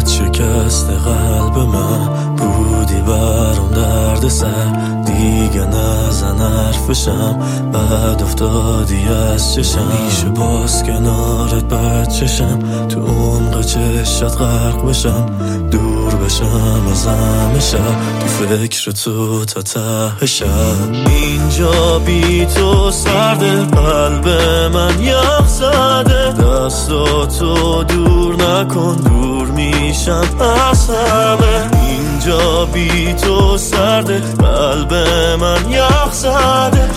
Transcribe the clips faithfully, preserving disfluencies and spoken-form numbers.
شکست قلب من بودی برام درد سر، دیگه نزن حرفشم بعد افتادی از چشم. میشه باز کنارت بچشم، تو عمق چشات غرق بشم، دور بشم از همه شب، تو فکر تو تا ته شب. اینجا بی تو سرده، قلب من یخ زده، دستاتو دور نکن، دور میشم از همه. اینجا بی تو سرده، قلب من یخ زده،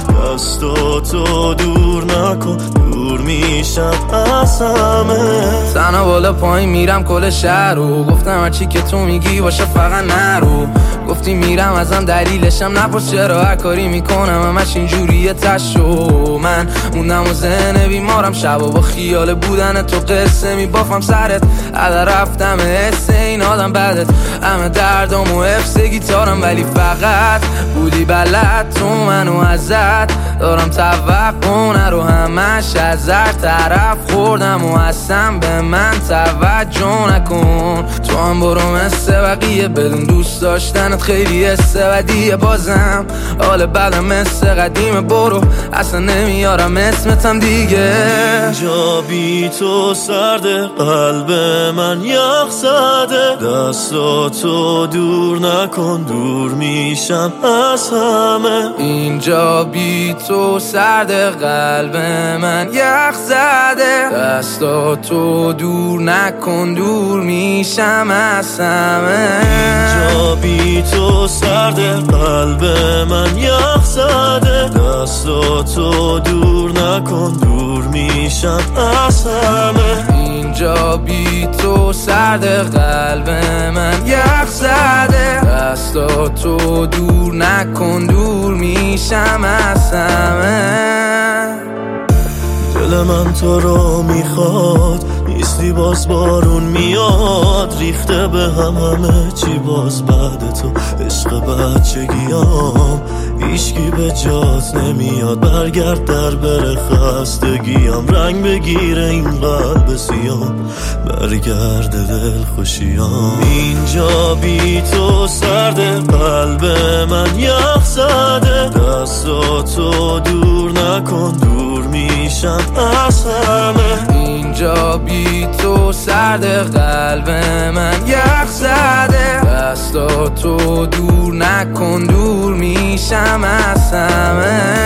دستاتو دور نکن، دور میشم از همه. تنها بالا پایین میرم کل شهر رو، گفتم هرچی که تو میگی باشه فقط نرو. گفتی میرم ازم دلیلشم نپرس چرا، هر کاری میکنم همش اینجوریه تشو. من موندم و ذهن بیمارم، شبا با خیال بودن تو قصه میبافم سرت، عدا رفتم حس این آدم بدت، همه دردام و حفظ گیتارم، ولی فقط بودی بلد تو منو ازت دارم توقع نرو، همش از هر طرف خوردم و اصلا به من توجه نکن. تو هم برو مثل بقیه بدون دوست داشتنت خیلی استودیه، بازم حال بدم مثل قدیم، برو اصلا نمیارم اسمتم دیگه. اینجا بی تو سرده، قلب من یخ زده، دستاتو دور نکن، دور میشم از همه. اینجا بی تو سرده، قلب من یخ زده، دستاتو دور نکن، دور میشم از همه. اینجا بی تو سرده، قلب من یخ زده، دستاتو دور نکن، دور میشم از همه. اینجا بی تو سرده، قلب من یخ زده، دستاتو دور نکن، دور میشم از همه. دل من تو رو میخواد، نیستی باز بارون میاد، ریخته به هم همه چی باز بعد تو، عشق بچگیام هیچکی به جات نمیاد، برگرد در بره خستگیام، رنگ بگیره این قلب سیام، برگرد دل خوشیام. اینجا بی تو سرده، قلب من یخ زده، دستاتو دور نکن، دور میشم از همه. اینجا بی تو سرده، قلب من یخ زده، دستاتو دور نکن، دور میشم از همه.